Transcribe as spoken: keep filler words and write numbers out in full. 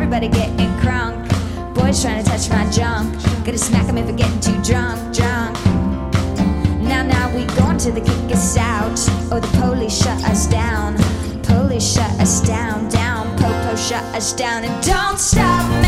everybody getting crunk. Boys trying to touch my junk. Gonna smack them if we're getting too drunk, drunk. Now, now we going to the kick us out. Oh, the police shut us down. Police shut us down, down. Po-po shut us down. And don't stop.